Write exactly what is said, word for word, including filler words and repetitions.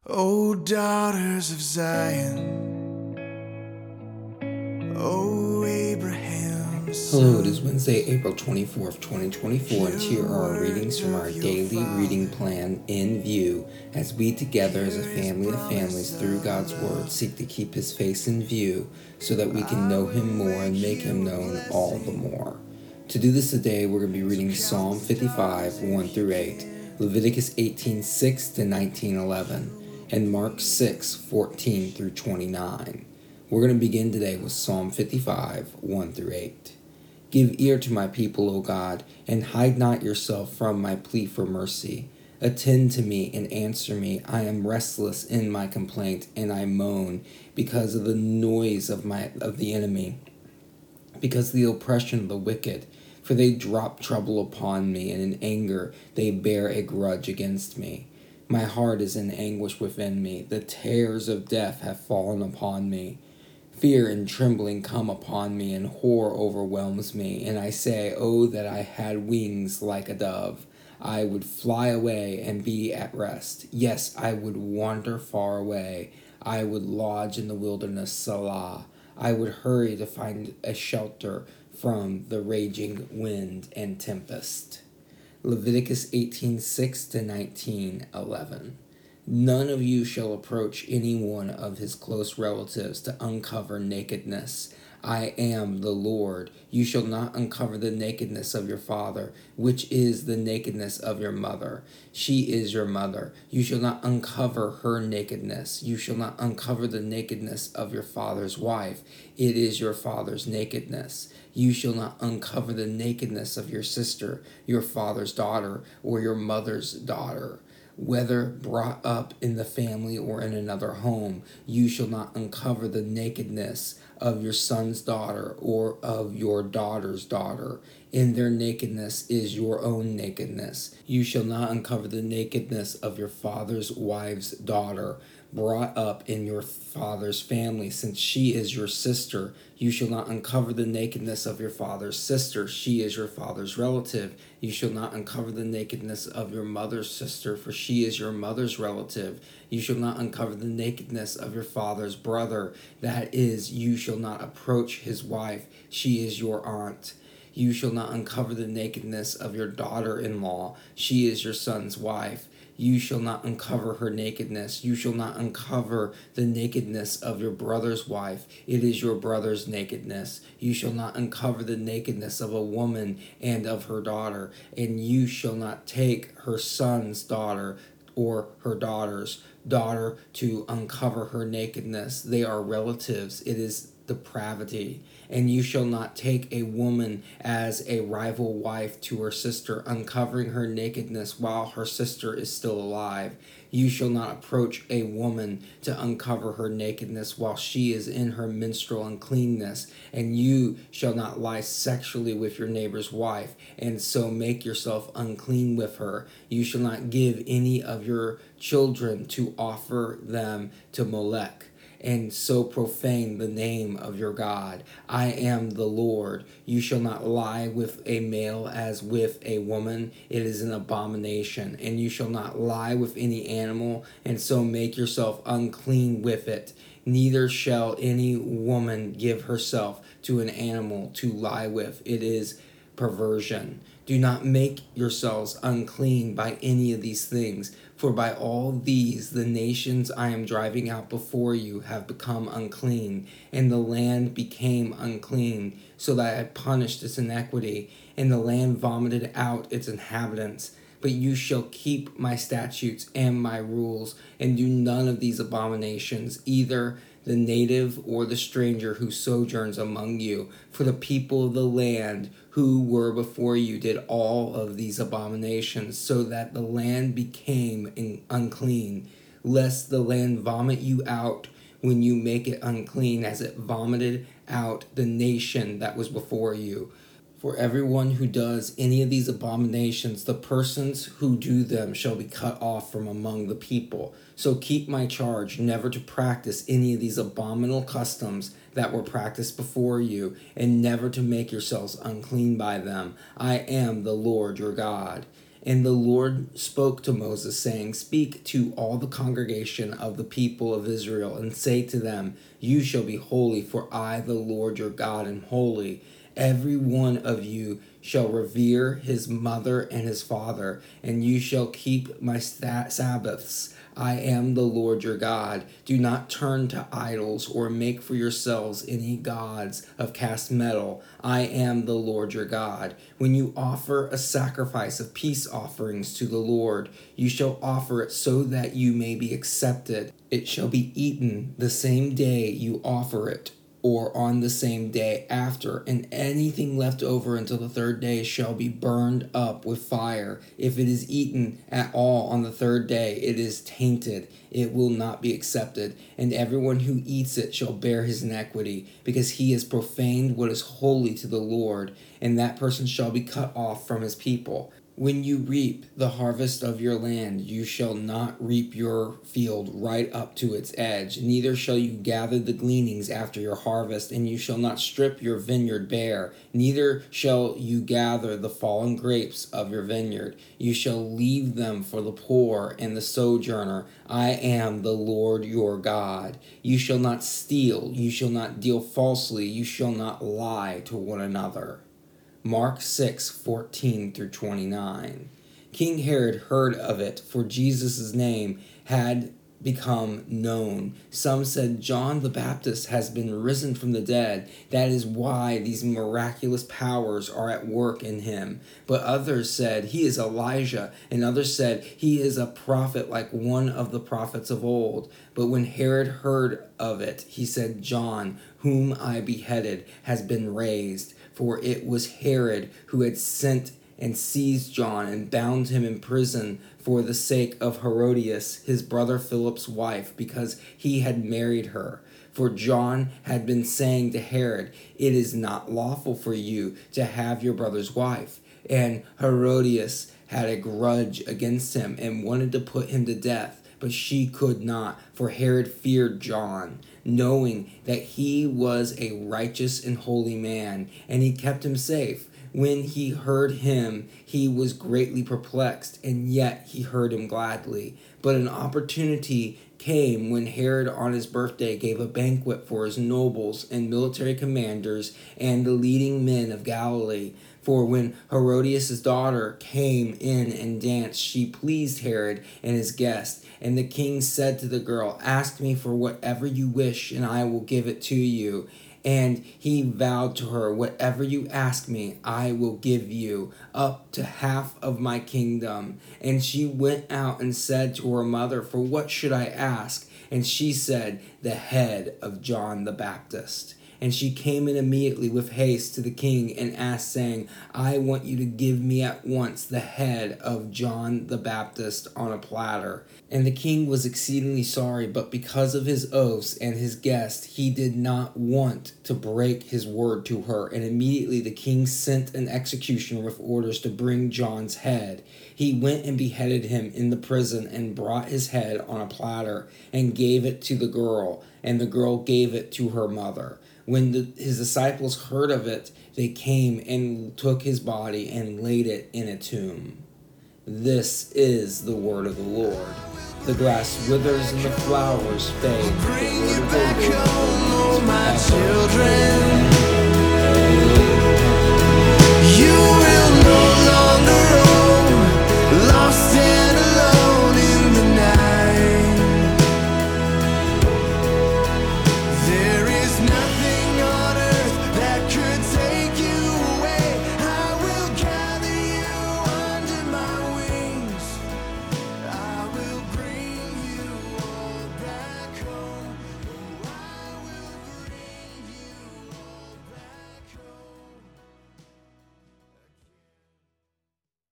O daughters of Zion, O Abraham's Hello, it is Wednesday, April twenty-fourth, twenty twenty-four, and here are our readings from our daily reading plan in view as we together as a family of families through God's Word seek to keep His face in view so that we can know Him more and make Him known all the more. To do this today, we're going to be reading Psalm fifty-five, one through eight, Leviticus eighteen, six to nineteen, eleven, and Mark six, fourteen through twenty-nine. We're going to begin today with Psalm fifty-five, one through eight. Give ear to my people, O God, and hide not yourself from my plea for mercy. Attend to me and answer me. I am restless in my complaint, and I moan because of the noise of my of the enemy, because of the oppression of the wicked. For they drop trouble upon me, and in anger they bear a grudge against me. My heart is in anguish within me. The terrors of death have fallen upon me. Fear and trembling come upon me, and horror overwhelms me. And I say, oh, that I had wings like a dove. I would fly away and be at rest. Yes, I would wander far away. I would lodge in the wilderness, Selah. I would hurry to find a shelter from the raging wind and tempest. Leviticus eighteen, six to nineteen, eleven. None of you shall approach any one of his close relatives to uncover nakedness. I am the Lord. You shall not uncover the nakedness of your father, which is the nakedness of your mother. She is your mother. You shall not uncover her nakedness. You shall not uncover the nakedness of your father's wife. It is your father's nakedness. You shall not uncover the nakedness of your sister, your father's daughter, or your mother's daughter. Whether brought up in the family or in another home, you shall not uncover the nakedness of your son's daughter or of your daughter's daughter. In their nakedness is your own nakedness. You shall not uncover the nakedness of your father's wife's daughter, brought up in your father's family, since she is your sister. You shall not uncover the nakedness of your father's sister. She is your father's relative. You shall not uncover the nakedness of your mother's sister, for she is your mother's relative. You shall not uncover the nakedness of your father's brother. That is, you shall not approach his wife. She is your aunt. You shall not uncover the nakedness of your daughter-in-law. She is your son's wife. You shall not uncover her nakedness. You shall not uncover the nakedness of your brother's wife. It is your brother's nakedness. You shall not uncover the nakedness of a woman and of her daughter. And you shall not take her son's daughter or her daughter's daughter to uncover her nakedness. They are relatives. It is depravity. And you shall not take a woman as a rival wife to her sister, uncovering her nakedness while her sister is still alive. You shall not approach a woman to uncover her nakedness while she is in her menstrual uncleanness. And you shall not lie sexually with your neighbor's wife, and so make yourself unclean with her. You shall not give any of your children to offer them to Molech, and so profane the name of your God. I am the Lord. You shall not lie with a male as with a woman. It is an abomination. And you shall not lie with any animal, and so make yourself unclean with it. Neither shall any woman give herself to an animal to lie with. It is perversion. Do not make yourselves unclean by any of these things, for by all these the nations I am driving out before you have become unclean, and the land became unclean, so that I punished its iniquity, and the land vomited out its inhabitants. But you shall keep my statutes and my rules, and do none of these abominations, either the native or the stranger who sojourns among you. For the people of the land who were before you did all of these abominations, so that the land became unclean, lest the land vomit you out when you make it unclean, as it vomited out the nation that was before you. For everyone who does any of these abominations, the persons who do them shall be cut off from among the people. So keep my charge never to practice any of these abominable customs that were practiced before you, and never to make yourselves unclean by them. I am the Lord your God. And the Lord spoke to Moses, saying, Speak to all the congregation of the people of Israel, and say to them, You shall be holy, for I, the Lord your God, am holy. Every one of you shall revere his mother and his father, and you shall keep my Sabbaths. I am the Lord your God. Do not turn to idols or make for yourselves any gods of cast metal. I am the Lord your God. When you offer a sacrifice of peace offerings to the Lord, you shall offer it so that you may be accepted. It shall be eaten the same day you offer it, or on the same day after, and anything left over until the third day shall be burned up with fire. If it is eaten at all on the third day, it is tainted. It will not be accepted, and everyone who eats it shall bear his iniquity, because he has profaned what is holy to the Lord, and that person shall be cut off from his people. When you reap the harvest of your land, you shall not reap your field right up to its edge, neither shall you gather the gleanings after your harvest, and you shall not strip your vineyard bare, neither shall you gather the fallen grapes of your vineyard. You shall leave them for the poor and the sojourner. I am the Lord your God. You shall not steal, you shall not deal falsely, you shall not lie to one another. Mark six, fourteen through twenty-nine. King Herod heard of it, for Jesus' name had become known. Some said, John the Baptist has been risen from the dead. That is why these miraculous powers are at work in him. But others said, he is Elijah. And others said, he is a prophet like one of the prophets of old. But when Herod heard of it, he said, John, whom I beheaded, has been raised. For it was Herod who had sent and seized John and bound him in prison for the sake of Herodias, his brother Philip's wife, because he had married her. For John had been saying to Herod, It is not lawful for you to have your brother's wife. And Herodias had a grudge against him and wanted to put him to death, but she could not, for Herod feared John, knowing that he was a righteous and holy man, and he kept him safe. When he heard him, he was greatly perplexed, and yet he heard him gladly. But an opportunity came when Herod on his birthday gave a banquet for his nobles and military commanders and the leading men of Galilee. For when Herodias' daughter came in and danced, she pleased Herod and his guests. And the king said to the girl, Ask me for whatever you wish, and I will give it to you. And he vowed to her, Whatever you ask me, I will give you, up to half of my kingdom. And she went out and said to her mother, For what should I ask? And she said, The head of John the Baptist. And she came in immediately with haste to the king and asked, saying, I want you to give me at once the head of John the Baptist on a platter. And the king was exceedingly sorry, but because of his oaths and his guest, he did not want to break his word to her. And immediately the king sent an executioner with orders to bring John's head. He went and beheaded him in the prison and brought his head on a platter and gave it to the girl, and the girl gave it to her mother. When the, his disciples heard of it, they came and took his body and laid it in a tomb. This is the word of the Lord. The grass withers and the flowers fade. Bring you back home, oh my children. You will know.